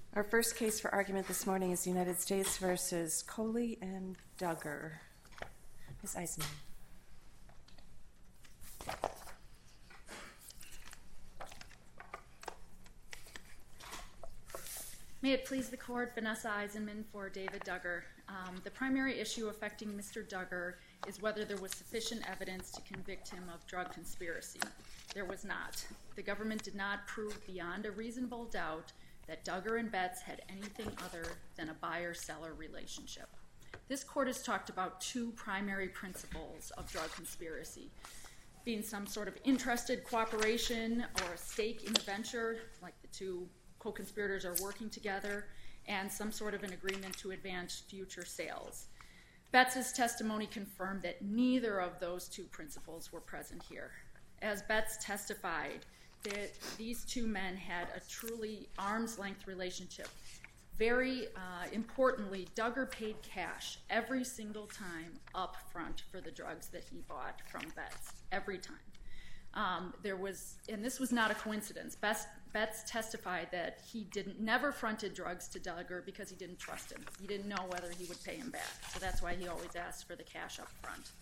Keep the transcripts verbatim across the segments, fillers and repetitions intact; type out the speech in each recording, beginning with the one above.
Our first case for argument this morning is United States v. Coley and Duggar. Miz Eisman. May it please the Court, Vanessa Eisenman for David Duggar. Um, the primary issue affecting Mister Duggar is whether there was sufficient evidence to convict him of drug conspiracy. There was not. The government did not prove beyond a reasonable doubt that Duggar and Betts had anything other than a buyer-seller relationship. This Court has talked about two primary principles of drug conspiracy, being some sort of interested cooperation or a stake in the venture, like the two co-conspirators are working together, and some sort of an agreement to advance future sales. Betts' testimony confirmed that neither of those two principles were present here. As Betts testified, that these two men had a truly arm's-length relationship. Very uh, importantly, Duggar paid cash every single time up front for the drugs that he bought from Betts, every time. Um, there was, and this was not a coincidence. Betts, Betts testified that he didn't never fronted drugs to Duggar because he didn't trust him. He didn't know whether he would pay him back, so that's why he always asked for the cash up front.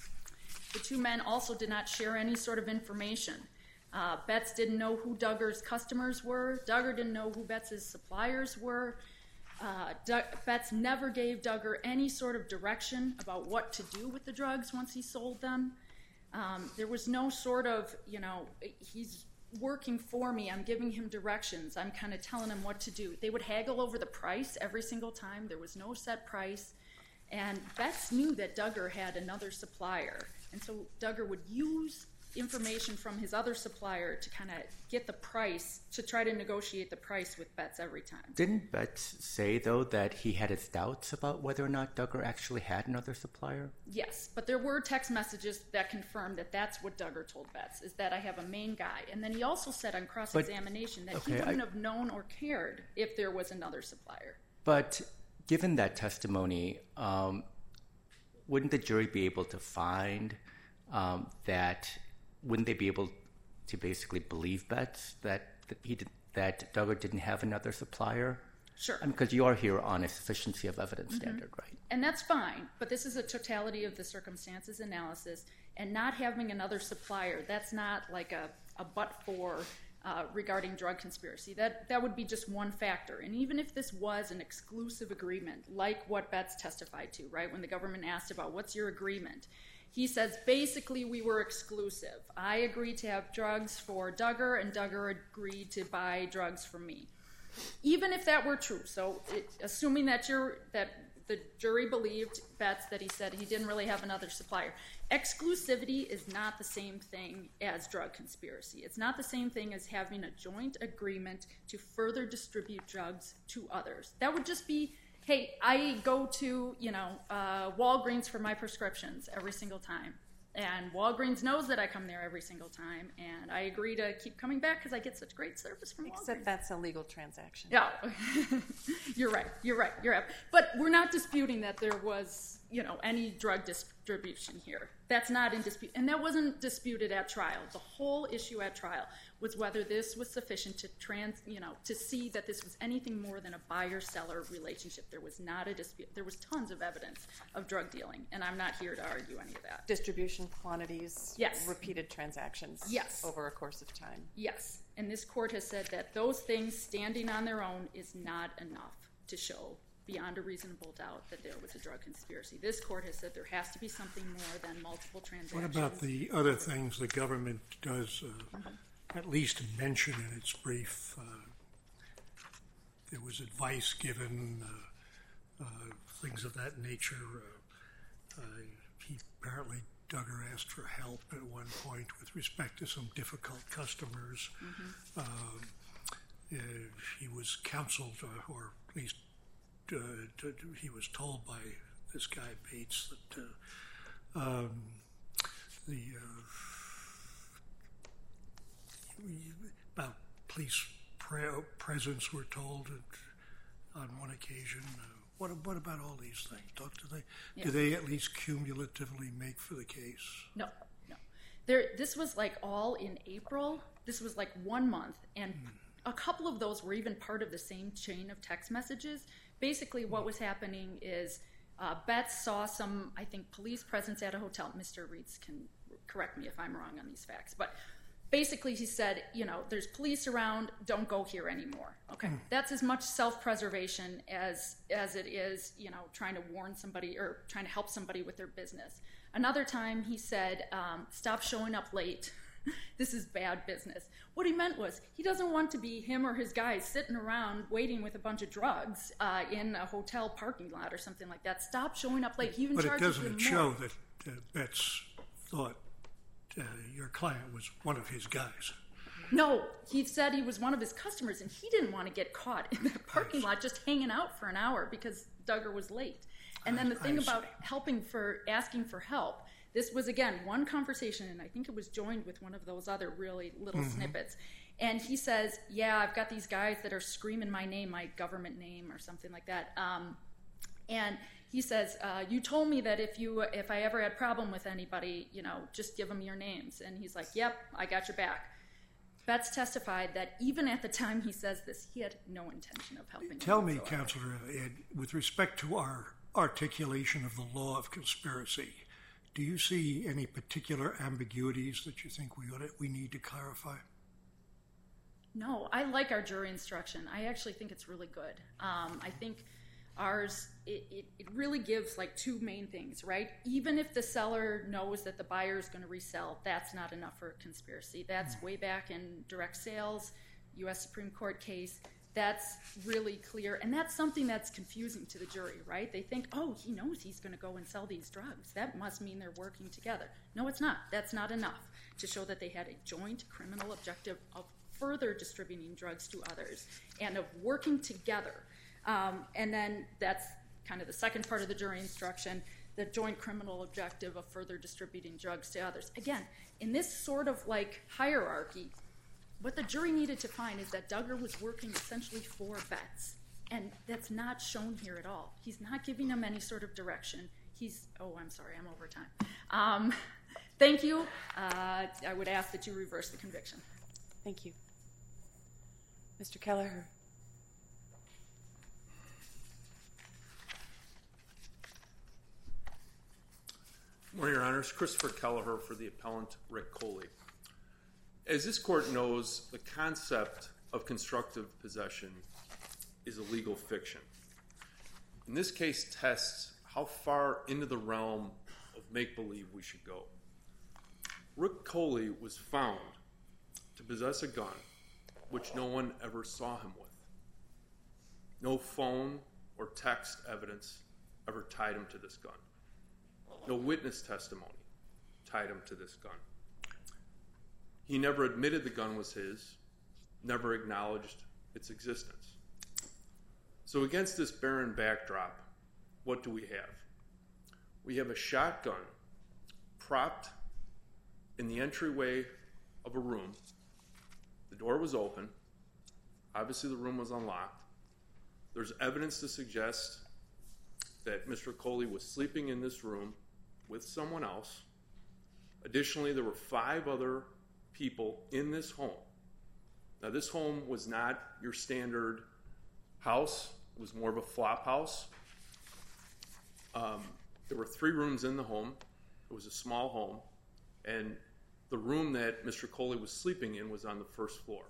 The two men also did not share any sort of information. Uh, Betts didn't know who Duggar's customers were. Duggar didn't know who Betts' suppliers were. Uh, D- Betts never gave Duggar any sort of direction about what to do with the drugs once he sold them. Um, there was no sort of, you know, he's working for me, I'm giving him directions, I'm kind of telling him what to do. They would haggle over the price every single time. There was no set price. And Betts knew that Duggar had another supplier. And so Duggar would use information from his other supplier to kind of get the price, to try to negotiate the price with Betts every time. Didn't Betts say, though, that he had his doubts about whether or not Duggar actually had another supplier? Yes, but there were text messages that confirmed that that's what Duggar told Betts, is that I have a main guy. And then he also said on cross-examination but, that okay, he wouldn't I, have known or cared if there was another supplier. But given that testimony, um, wouldn't the jury be able to find um, that... Wouldn't they be able to basically believe Betts that, that he did, that Duggar didn't have another supplier? Sure. I mean, because you are here on a sufficiency of evidence mm-hmm. standard, right? And that's fine, but this is a totality of the circumstances analysis, and not having another supplier, that's not like a, a but-for uh, regarding drug conspiracy. That, that would be just one factor. And even if this was an exclusive agreement, like what Betts testified to, right, when the government asked about what's your agreement, he says, basically, we were exclusive. I agreed to have drugs for Duggar, and Duggar agreed to buy drugs from me. Even if that were true, so it, assuming that, you're, that the jury believed Betts that he said he didn't really have another supplier, exclusivity is not the same thing as drug conspiracy. It's not the same thing as having a joint agreement to further distribute drugs to others. That would just be... Hey, I go to, you know, uh, Walgreens for my prescriptions every single time. And Walgreens knows that I come there every single time. And I agree to keep coming back because I get such great service from Walgreens. Except that's a legal transaction. Yeah. You're right. You're right. You're right. But we're not disputing that there was, you know, any drug distribution here. That's not in dispute. And that wasn't disputed at trial. The whole issue at trial was whether this was sufficient to trans, you know, to see that this was anything more than a buyer-seller relationship. There was not a dispute. There was tons of evidence of drug dealing, and I'm not here to argue any of that. Distribution quantities, yes. Repeated transactions, yes. Over a course of time. Yes, and this court has said that those things standing on their own is not enough to show beyond a reasonable doubt that there was a drug conspiracy. This court has said there has to be something more than multiple transactions. What about the other things the government does uh, mm-hmm. at least mention in its brief? Uh, there was advice given, uh, uh, things of that nature. Uh, uh, he apparently, Duggar asked for help at one point with respect to some difficult customers. Mm-hmm. Uh, uh, he was counseled, uh, or at least Uh, to, to, he was told by this guy Bates that uh, um, the uh, about police pre- presence were told at, on one occasion. Uh, what what about all these things? Don't, do they yeah. do they at least cumulatively make for the case? No, no. There. This was like all in April. This was like one month, and mm. a couple of those were even part of the same chain of text messages. Basically, what was happening is uh, Betts saw some, I think, police presence at a hotel. Mister Reitz can correct me if I'm wrong on these facts, but basically he said, you know, there's police around, don't go here anymore. Okay, mm. That's as much self-preservation as as it is, you know, trying to warn somebody or trying to help somebody with their business. Another time he said, um, stop showing up late. This is bad business. What he meant was he doesn't want to be him or his guys sitting around waiting with a bunch of drugs uh, in a hotel parking lot or something like that. Stop showing up late. He even but it charges them doesn't more. show that uh, Betts thought uh, your client was one of his guys. No, he said he was one of his customers, and he didn't want to get caught in that parking lot just hanging out for an hour because Duggar was late. And then the thing about helping for asking for help, this was, again, one conversation, and I think it was joined with one of those other really little mm-hmm. snippets. And he says, yeah, I've got these guys that are screaming my name, my government name or something like that. Um, and he says, uh, you told me that if you, if I ever had a problem with anybody, you know, just give them your names. And he's like, yep, I got your back. Betts testified that even at the time he says this, he had no intention of helping. Tell me, Counselor Ed, with respect to our articulation of the law of conspiracy, do you see any particular ambiguities that you think we ought to, we need to clarify? No, I like our jury instruction. I actually think it's really good. Um, I think ours, it, it, it really gives like two main things, right? Even if the seller knows that the buyer is going to resell, that's not enough for a conspiracy. That's mm. way back in direct sales, U S Supreme Court case. That's really clear, and that's something that's confusing to the jury, right? They think, oh, he knows he's going to go and sell these drugs. That must mean they're working together. No, it's not. That's not enough to show that they had a joint criminal objective of further distributing drugs to others and of working together. Um, and then that's kind of the second part of the jury instruction, the joint criminal objective of further distributing drugs to others. Again, in this sort of like hierarchy, what the jury needed to find is that Duggar was working essentially for Betts, and that's not shown here at all. He's not giving them any sort of direction. He's, oh, I'm sorry, I'm over time. Um, thank you. Uh, I would ask that you reverse the conviction. Thank you. Mister Kelleher. Good morning, Your Honors. Christopher Kelleher for the appellant, Rick Coley. As this court knows, the concept of constructive possession is a legal fiction. And this case tests how far into the realm of make-believe we should go. Rick Coley was found to possess a gun which no one ever saw him with. No phone or text evidence ever tied him to this gun. No witness testimony tied him to this gun. He never admitted the gun was his, never acknowledged its existence. So against this barren backdrop, what do we have? We have a shotgun propped in the entryway of a room. The door was open. Obviously, the room was unlocked. There's evidence to suggest that Mister Coley was sleeping in this room with someone else. Additionally, there were five other people in this home. Now, this home was not your standard house. It was more of a flop house. Um, there were three rooms in the home. It was a small home. And the room that Mister Coley was sleeping in was on the first floor.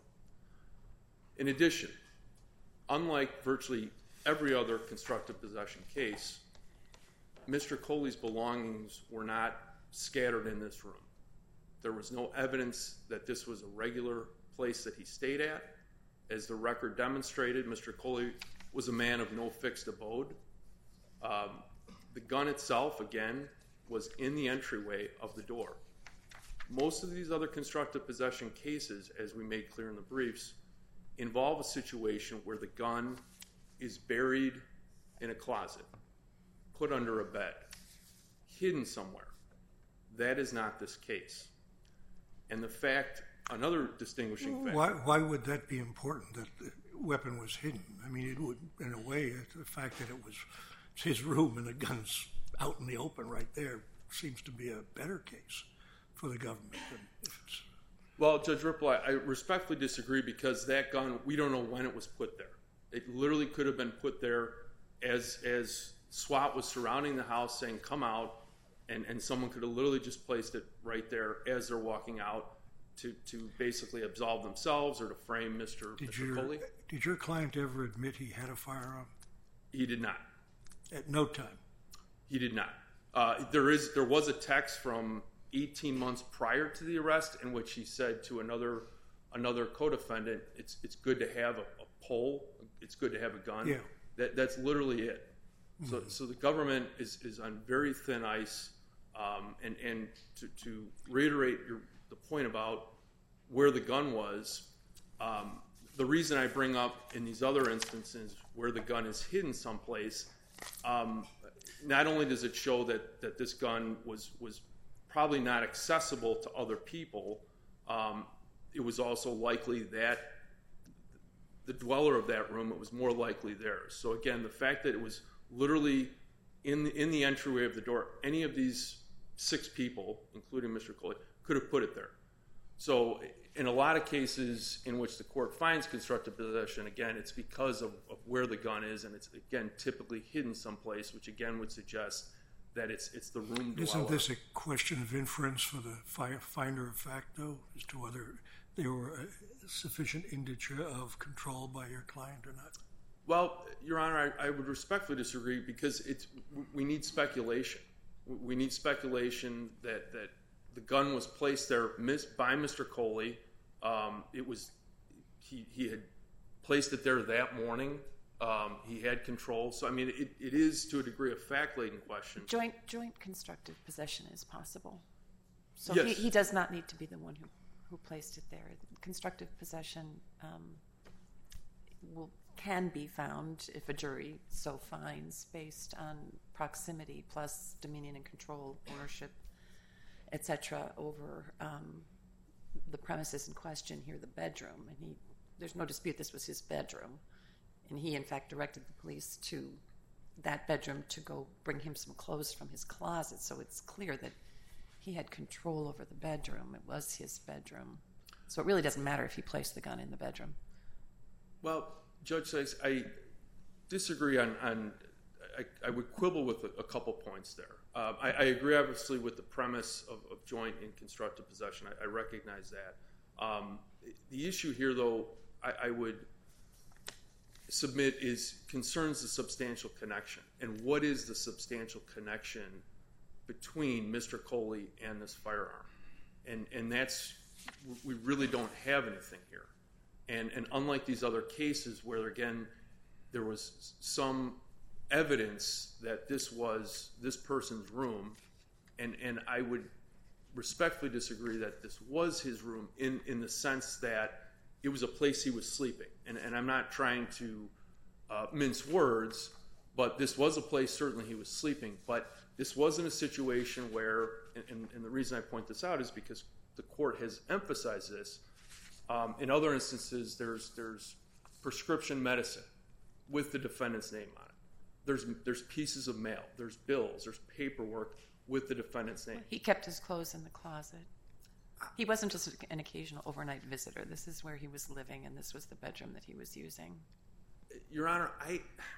In addition, unlike virtually every other constructive possession case, Mister Coley's belongings were not scattered in this room. There was no evidence that this was a regular place that he stayed at. As the record demonstrated, Mister Coley was a man of no fixed abode. Um, the gun itself, again, was in the entryway of the door. Most of these other constructive possession cases, as we made clear in the briefs, involve a situation where the gun is buried in a closet, put under a bed, hidden somewhere. That is not this case. And the fact, another distinguishing fact. Why, why would that be important, that the weapon was hidden? I mean, it would, in a way, the fact that it was his room and the gun's out in the open right there seems to be a better case for the government than if it's... Well, Judge Ripple, I, I respectfully disagree because that gun, we don't know when it was put there. It literally could have been put there as as SWAT was surrounding the house saying, come out, and, and someone could have literally just placed it right there as they're walking out to, to basically absolve themselves or to frame Mister Did Mister your, Coley. did your client ever admit he had a firearm? He did not. At no time? He did not. Uh, there is there was a text from eighteen months prior to the arrest in which he said to another another co-defendant, it's it's good to have a, a pole, it's good to have a gun. Yeah. That that's literally it. Mm-hmm. So so the government is, is on very thin ice, um, and and to, to reiterate your, the point about where the gun was, um, the reason I bring up in these other instances where the gun is hidden someplace, um, not only does it show that, that this gun was was probably not accessible to other people, um, it was also likely that the dweller of that room, it was more likely theirs. So again, the fact that it was literally in the, in the entryway of the door, any of these six people, including Mister Coley, could have put it there. So in a lot of cases in which the court finds constructive possession, again, it's because of, of where the gun is, and it's, again, typically hidden someplace, which again would suggest that it's it's the room dweller. Isn't this a question of inference for the fi- finder of fact, though, as to whether there were a sufficient indicia of control by your client or not? Well, Your Honor, I, I would respectfully disagree because it's we need speculation. We need speculation that, that the gun was placed there by Mister Coley. Um, it was he he had placed it there that morning. Um, he had control. So, I mean, it, it is to a degree a fact-laden question. Joint joint constructive possession is possible. So yes. he, he does not need to be the one who, who placed it there. Constructive possession um, will can be found if a jury so finds based on proximity plus dominion and control, ownership, et cetera, over um, the premises in question here, the bedroom. And he, there's no dispute this was his bedroom. And he, in fact, directed the police to that bedroom to go bring him some clothes from his closet. So it's clear that he had control over the bedroom. It was his bedroom. So it really doesn't matter if he placed the gun in the bedroom. Well, Judge Sykes, I disagree on, on I, I would quibble with a, a couple points there. Uh, I, I agree, obviously, with the premise of, of joint and constructive possession. I, I recognize that. Um, the issue here, though, I, I would submit is concerns the substantial connection. And what is the substantial connection between Mister Coley and this firearm? And and that's, we really don't have anything here. And and unlike these other cases where, again, there was some evidence that this was this person's room, and, and I would respectfully disagree that this was his room in, in the sense that it was a place he was sleeping. And, and I'm not trying to uh, mince words, but this was a place certainly he was sleeping. But this wasn't a situation where, and, and the reason I point this out is because the court has emphasized this. Um, in other instances, there's there's prescription medicine with the defendant's name on it. There's there's pieces of mail. There's bills. There's paperwork with the defendant's name. He kept his clothes in the closet. He wasn't just an occasional overnight visitor. This is where he was living, and this was the bedroom that he was using. Your Honor, I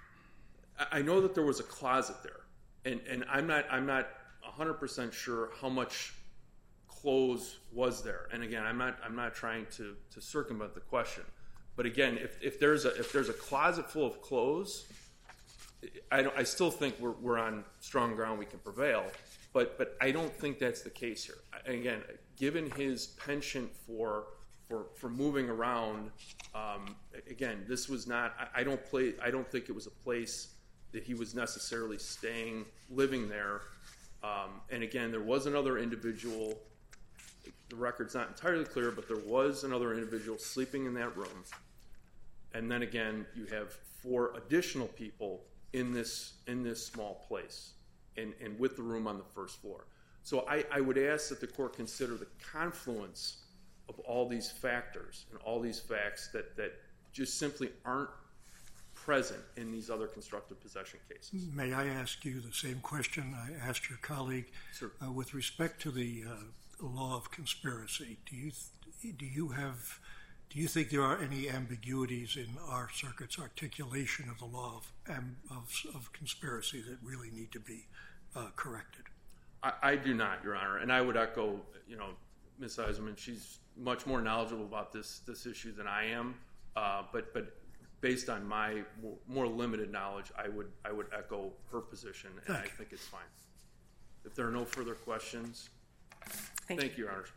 I know that there was a closet there, and, and I'm not I'm not one hundred percent sure how much clothes was there. And again, I'm not I'm not trying to, to circumvent the question. But again, if, if there's a if there's a closet full of clothes, I don't, I still think we're we're on strong ground. We can prevail. But but I don't think that's the case here. Again, given his penchant for for for moving around, um, again, this was not. I, I don't play. I don't think it was a place that he was necessarily staying, living there. Um, and again, there was another individual. The record's not entirely clear, but there was another individual sleeping in that room. And then again, you have four additional people in this in this small place. And, and with the room on the first floor. So I, I would ask that the court consider the confluence of all these factors and all these facts that, that just simply aren't present in these other constructive possession cases. May I ask you the same question I asked your colleague? Sure. Uh, with respect to the uh, law of conspiracy, do you th- do you have, do you think there are any ambiguities in our circuit's articulation of the law of, of, of conspiracy that really need to be uh, corrected? I, I do not, Your Honor, and I would echo, you know, Miz Eisenman. She's much more knowledgeable about this this issue than I am, uh, but but based on my more, more limited knowledge, I would I would echo her position, and Thank I you. think it's fine. If there are no further questions, Thank, thank you, Your Honor.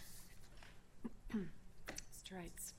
Mister Reitz.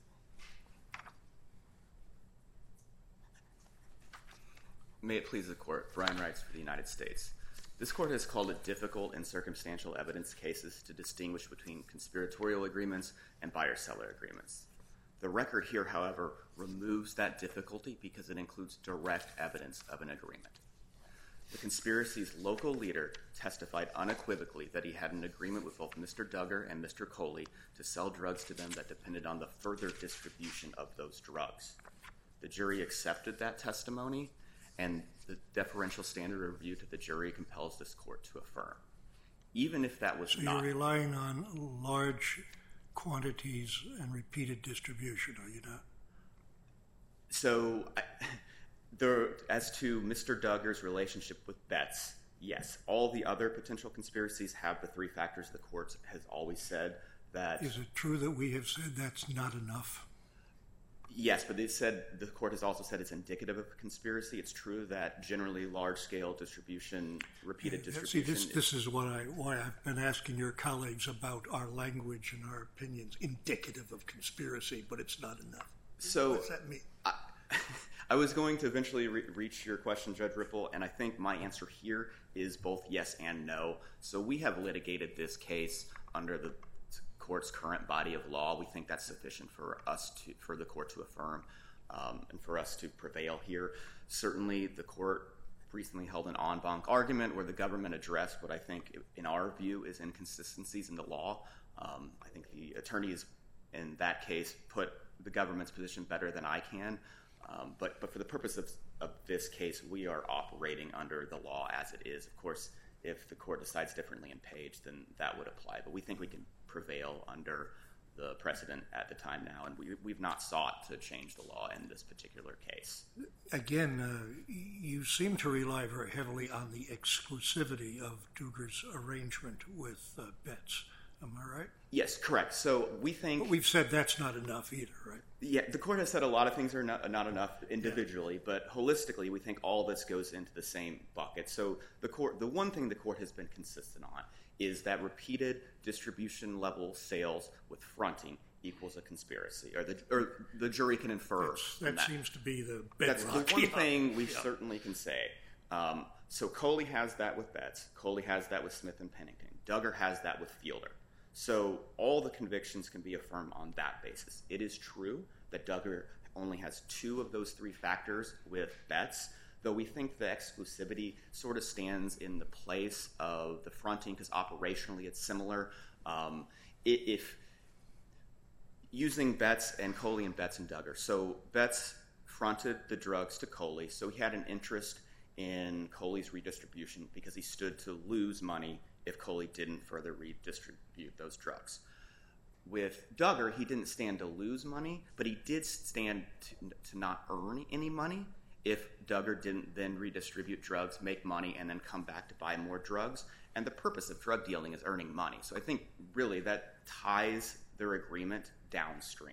May it please the Court, Brian Reitz for the United States. This Court has called it difficult in circumstantial evidence cases to distinguish between conspiratorial agreements and buyer-seller agreements. The record here, however, removes that difficulty because it includes direct evidence of an agreement. The conspiracy's local leader testified unequivocally that he had an agreement with both Mister Duggar and Mister Coley to sell drugs to them that depended on the further distribution of those drugs. The jury accepted that testimony, and the deferential standard of review to the jury compels this Court to affirm. Even if that was So not... you're relying on large quantities and repeated distribution, are you not? So, I, there, as to Mister Duggar's relationship with Betts, yes. All the other potential conspiracies have the three factors the Court has always said that... Is it true that we have said that's not enough? Yes, but it said the Court has also said it's indicative of a conspiracy. It's true that generally large-scale distribution, repeated Yeah, distribution... See, this, this is what I, why I've been asking your colleagues about our language and our opinions, indicative of conspiracy, but it's not enough. So, What does that mean? I, I was going to eventually re- reach your question, Judge Ripple, and I think my answer here is both yes and no. So we have litigated this case under the Court's current body of law. We think that's sufficient for us to, for the Court to affirm um, and for us to prevail here. Certainly, the Court recently held an en banc argument where the government addressed what I think, in our view, is inconsistencies in the law. Um, I think the attorneys in that case put the government's position better than I can. Um, but, but for the purpose of, of this case, we are operating under the law as it is. Of course, if the Court decides differently in Page, then that would apply. But we think we can prevail under the precedent at the time now, and we, we've not sought to change the law in this particular case. Again, uh, you seem to rely very heavily on the exclusivity of Duggar's arrangement with uh, Betts. Am I right? Yes, correct. So we think... But we've said that's not enough either, right? Yeah, the Court has said a lot of things are not, not enough individually, yeah. But holistically, we think all this goes into the same bucket. So the Court, the one thing the Court has been consistent on is that repeated distribution level sales with fronting equals a conspiracy, or the or the jury can infer. That's, from that, that seems to be the That's bedrock. the one Yeah. thing we Yeah. certainly can say. Um, so Coley has that with Betts. Coley has that with Smith and Pennington. Duggar has that with Fielder. So all the convictions can be affirmed on that basis. It is true that Duggar only has two of those three factors with Betts, though we think the exclusivity sort of stands in the place of the fronting because operationally it's similar. Um, if using Betts and Coley and Betts and Duggar. So Betts fronted the drugs to Coley, so he had an interest in Coley's redistribution because he stood to lose money if Coley didn't further redistribute those drugs. With Duggar, he didn't stand to lose money, but he did stand to, to not earn any money if Duggar didn't then redistribute drugs, make money, and then come back to buy more drugs. And the purpose of drug dealing is earning money. So I think really that ties their agreement downstream.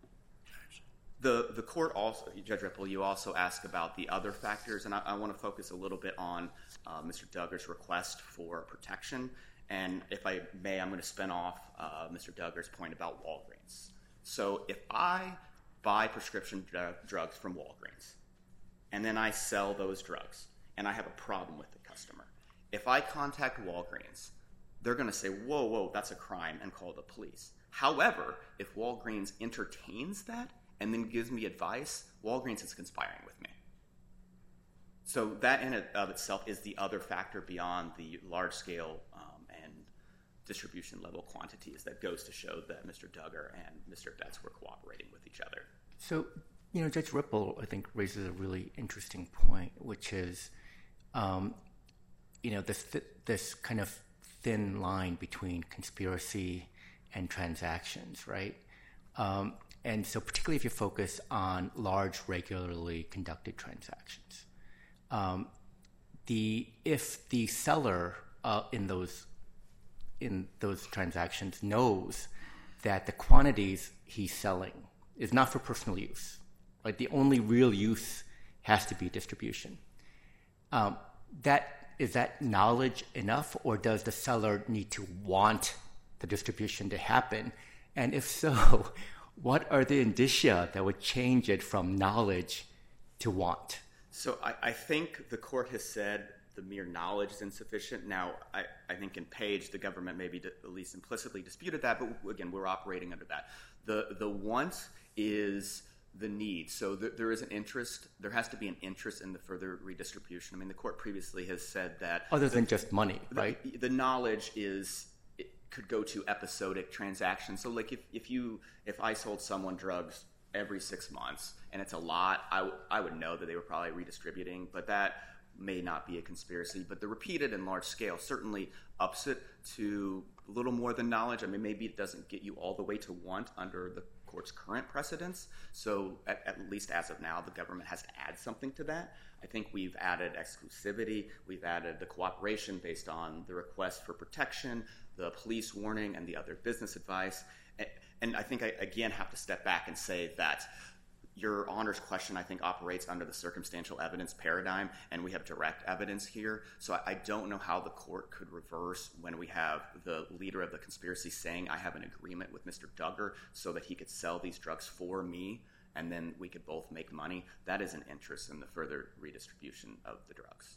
The the court also, Judge Ripple, you also asked about the other factors, and I, I want to focus a little bit on uh, Mister Duggar's request for protection. And if I may, I'm going to spin off uh, Mister Duggar's point about Walgreens. So if I buy prescription dr- drugs from Walgreens, and then I sell those drugs, and I have a problem with the customer, if I contact Walgreens, they're going to say, whoa, whoa, that's a crime, and call the police. However, if Walgreens entertains that and then gives me advice, Walgreens is conspiring with me. So that in and of itself is the other factor beyond the large-scale um, and distribution-level quantities that goes to show that Mister Duggar and Mister Betts were cooperating with each other. So, you know, Judge Ripple, I think, raises a really interesting point, which is, um, you know, this this kind of thin line between conspiracy and transactions, right? Um, and so particularly if you focus on large, regularly conducted transactions. Um, the if the seller uh, in those in those transactions knows that the quantities he's selling is not for personal use, right? The only real use has to be distribution. Um, that is that knowledge enough, or does the seller need to want the distribution to happen? And if so, what are the indicia that would change it from knowledge to want? So I, I think the court has said the mere knowledge is insufficient. Now, I, I think in Page, the government maybe d- at least implicitly disputed that, but again, we're operating under that. The the want is the need. So th- there is an interest. There has to be an interest in the further redistribution. I mean, the court previously has said that... Other the, than just money, right? The, the knowledge is... could go to episodic transactions. So like if, if you if I sold someone drugs every six months and it's a lot, I, w- I would know that they were probably redistributing, but that may not be a conspiracy. But the repeated and large scale certainly ups it to a little more than knowledge. I mean, maybe it doesn't get you all the way to want under the court's current precedents. So at, at least as of now, the government has to add something to that. I think we've added exclusivity. We've added the cooperation based on the request for protection, the police warning, and the other business advice. And, and I think I, again, have to step back and say that your Honor's question, I think, operates under the circumstantial evidence paradigm, and we have direct evidence here. So I, I don't know how the court could reverse when we have the leader of the conspiracy saying, I have an agreement with Mister Duggar so that he could sell these drugs for me, and then we could both make money. That is an interest in the further redistribution of the drugs.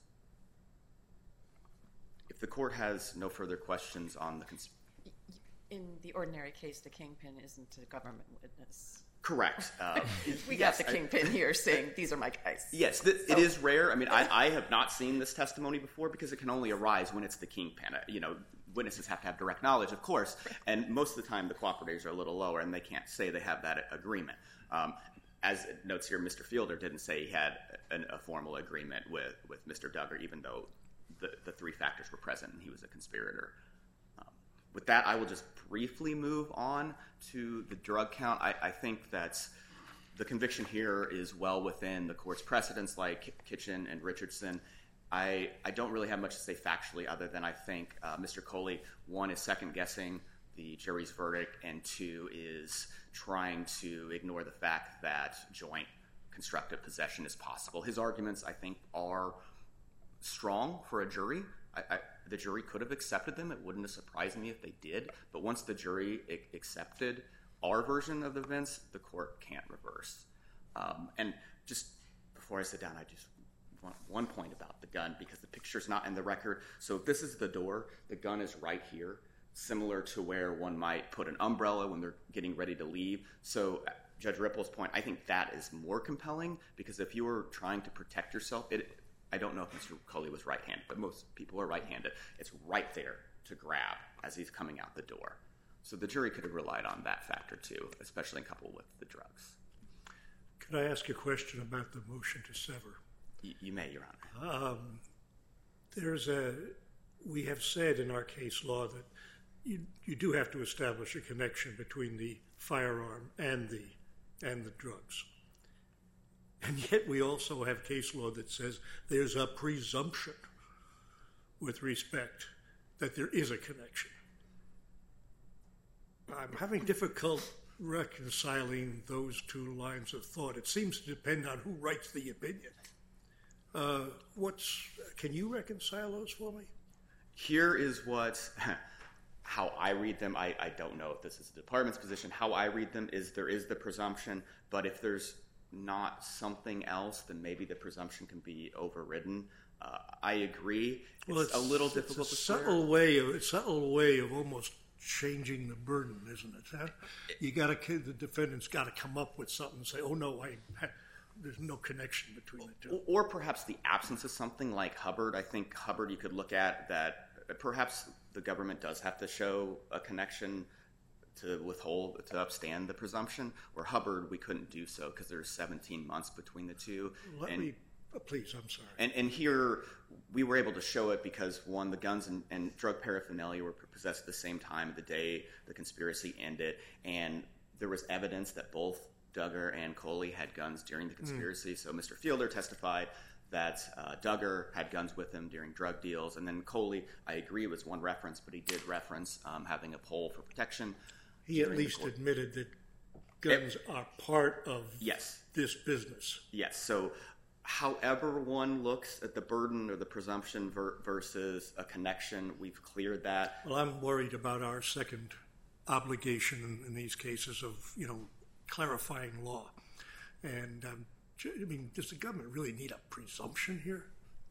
If the court has no further questions on the conspiracy. In the ordinary case, the kingpin isn't a government witness. Correct. Uh, we yes, got the kingpin I, here saying, these are my guys. Yes, th- so. It is rare. I mean, I, I have not seen this testimony before because it can only arise when it's the kingpin. You know, witnesses have to have direct knowledge, of course, and most of the time the cooperators are a little lower and they can't say they have that agreement. Um, as it notes here, Mister Fielder didn't say he had an, a formal agreement with, with Mister Duggar, even though the, the three factors were present and he was a conspirator. Um, with that, I will just briefly move on to the drug count. I, I think that the conviction here is well within the court's precedents like Kitchen and Richardson. I, I don't really have much to say factually other than I think uh, Mister Coley, one, is second-guessing the jury's verdict, and two, is trying to ignore the fact that joint constructive possession is possible. His arguments, I think, are strong for a jury. I, I, the jury could have accepted them. It wouldn't have surprised me if they did. But once the jury I- accepted our version of the events, the court can't reverse. Um, and just before I sit down, I just want one point about the gun because the picture's not in the record. So if this is the door, the gun is right here, similar to where one might put an umbrella when they're getting ready to leave. So Judge Ripple's point, I think that is more compelling because if you were trying to protect yourself, it, I don't know if Mister Coley was right-handed, but most people are right-handed. It's right there to grab as he's coming out the door. So the jury could have relied on that factor too, especially in couple with the drugs. Could I ask a question about the motion to sever? Y- you may, Your Honor. Um, there's a, we have said in our case law that you, you do have to establish a connection between the firearm and the and the drugs. And yet we also have case law that says there's a presumption with respect that there is a connection. I'm having difficult reconciling those two lines of thought. It seems to depend on who writes the opinion. Uh, what's can you reconcile those for me? Here is what, how I read them. I, I don't know if this is the department's position. How I read them is there is the presumption, but if there's not something else, then maybe the presumption can be overridden. Uh, I agree. It's, well, it's a little it's difficult a to subtle swear. way of a subtle way of almost changing the burden, isn't it? Huh? You got to the defendant's got to come up with something and say, "Oh no, I." There's no connection between the two. Or perhaps the absence of something like Hubbard. I think Hubbard you could look at that perhaps the government does have to show a connection to withhold, to upstand the presumption. Where Hubbard, we couldn't do so because there's seventeen months between the two. Let and, me, Uh, please, I'm sorry. And, and here, we were able to show it because, one, the guns and, and drug paraphernalia were possessed at the same time of the day the conspiracy ended, and there was evidence that both Duggar and Coley had guns during the conspiracy. Mm. So Mister Fielder testified that uh, Duggar had guns with him during drug deals, and then Coley, I agree, was one reference, but he did reference um, having a pole for protection. He at least admitted that guns it, are part of yes. this business. Yes. So however one looks at the burden or the presumption ver- versus a connection, we've cleared that. Well, I'm worried about our second obligation in, in these cases of, you know, clarifying law. And, um, I mean, does the government really need a presumption here?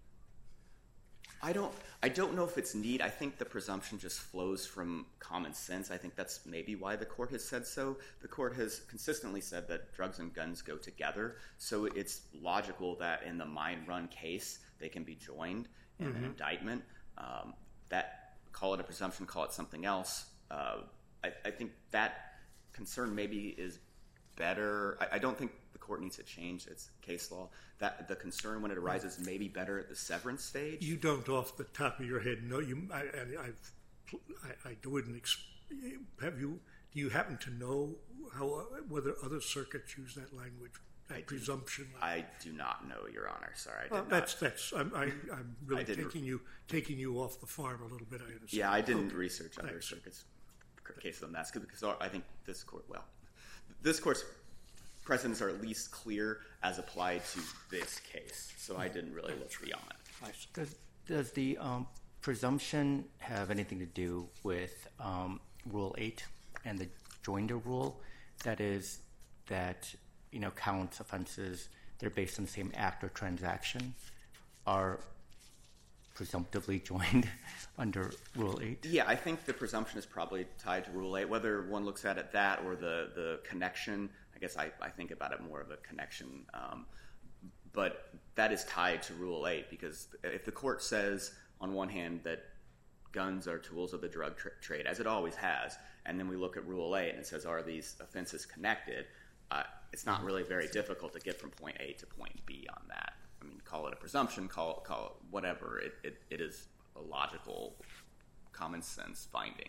I don't I don't know if it's neat. I think the presumption just flows from common sense. I think that's maybe why the court has said so. The court has consistently said that drugs and guns go together, so it's logical that in the mine run case they can be joined in mm-hmm. an indictment. Um, that, call it a presumption, call it something else. Uh, I, I think that concern maybe is better. I, I don't think the court needs to change its case law. That the concern when it arises may be better at the severance stage. You don't, off the top of your head, know. You, I, I, I've, I, I wouldn't. Have you? Do you happen to know how whether other circuits use that language, that I presumption? Do, I do not know, Your Honor. Sorry, I did well, not. That's that's. I'm, I, I'm really taking you taking you off the farm a little bit. I understand. Yeah, I didn't okay. research other Thanks. circuits' cases on that because I think this court. Well, this court's precedents are at least clear as applied to this case, so I didn't really look beyond. Does, does the um, presumption have anything to do with um, Rule eight and the joinder rule? That is, that you know, counts offenses that are based on the same act or transaction are presumptively joined under Rule eight? Yeah, I think the presumption is probably tied to Rule eight. Whether one looks at it that or the, the connection, I guess I, I think about it more of a connection. Um, but that is tied to Rule eight because if the court says, on one hand, that guns are tools of the drug tra- trade, as it always has, and then we look at Rule eight and it says, are these offenses connected, uh, it's not really very difficult to get from point A to point B on that. I mean, call it a presumption, call it, call it whatever. It, it, it is a logical, common sense finding.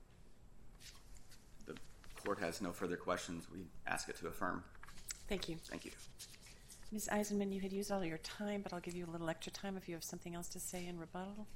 The court has no further questions. We ask it to affirm. Thank you. Thank you. Miz Eisenman, you had used all your time, but I'll give you a little extra time if you have something else to say in rebuttal.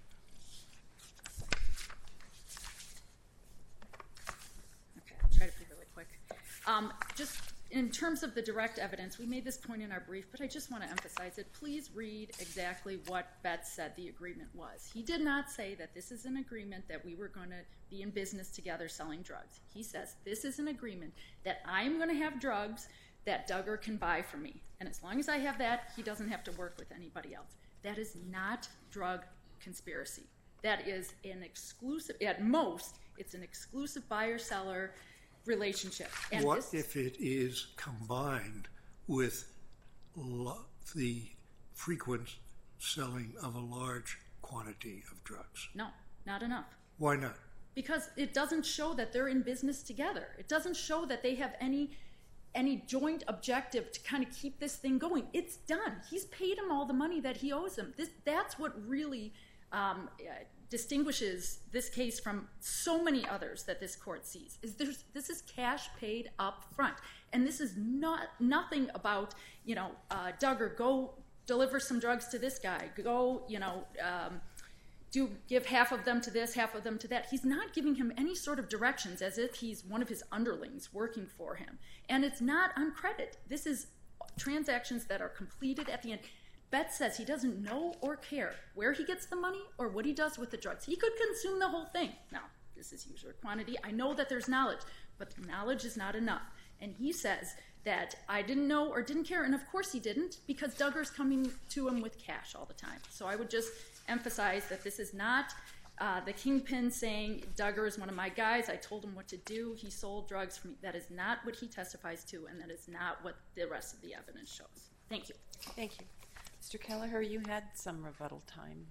Okay, I'll try to be really quick. Um, just in terms of the direct evidence, we made this point in our brief, but I just want to emphasize it. Please read exactly what Betts said the agreement was. He did not say that this is an agreement that we were going to be in business together selling drugs. He says this is an agreement that I'm going to have drugs that Duggar can buy for me. And as long as I have that, he doesn't have to work with anybody else. That is not drug conspiracy. That is an exclusive, at most, it's an exclusive buyer-seller relationship. And what this, if it is combined with lo- the frequent selling of a large quantity of drugs? No, not enough. Why not? Because it doesn't show that they're in business together. It doesn't show that they have any any joint objective to kind of keep this thing going. It's done. He's paid him all the money that he owes him. This, that's what really um, uh, distinguishes this case from so many others that this court sees. Is there's this is cash paid up front, and this is not nothing about you know uh, Duggar, go deliver some drugs to this guy. Go you know. Um, do give half of them to this, half of them to that. He's not giving him any sort of directions as if he's one of his underlings working for him. And it's not on credit. This is transactions that are completed at the end. Betts says he doesn't know or care where he gets the money or what he does with the drugs. He could consume the whole thing. Now, this is user quantity. I know that there's knowledge, but knowledge is not enough. And he says that I didn't know or didn't care, and of course he didn't, because Duggar's coming to him with cash all the time. So I would just emphasize that this is not uh, the kingpin saying Duggar is one of my guys. I told him what to do. He sold drugs for me. That is not what he testifies to, and that is not what the rest of the evidence shows. Thank you. Thank you. Mister Kelleher, you had some rebuttal time.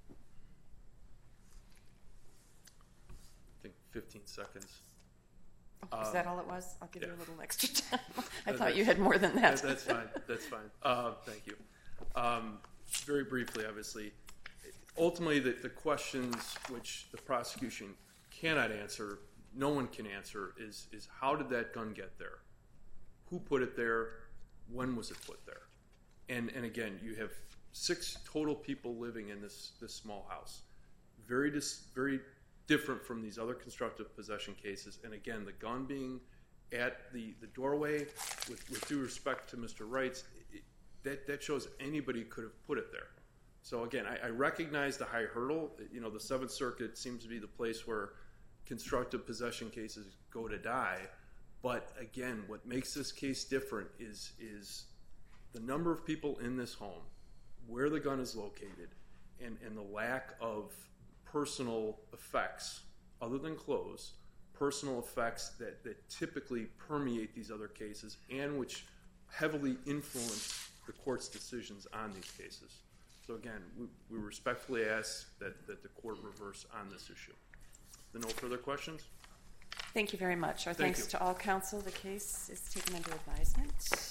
I think fifteen seconds. Oh, is that all it was? I'll give yeah. you a little extra time. I That- thought you had more than that. that- That's fine, that's fine. Uh, Thank you. Um, Very briefly, obviously, ultimately, the, the questions which the prosecution cannot answer, no one can answer, is, is how did that gun get there? Who put it there? When was it put there? And, and again, you have six total people living in this, this small house. Very dis, very different from these other constructive possession cases. And again, the gun being at the, the doorway, with, with due respect to Mister Wright's, it, that, that shows anybody could have put it there. So again, I, I recognize the high hurdle. You know, the Seventh Circuit seems to be the place where constructive possession cases go to die. But again, what makes this case different is, is the number of people in this home, where the gun is located, and, and the lack of personal effects, other than clothes, personal effects that, that typically permeate these other cases and which heavily influence the court's decisions on these cases. So again, we, we respectfully ask that, that the court reverse on this issue. There are no further questions? Thank you very much. Our Thank thanks you. to all counsel. The case is taken under advisement.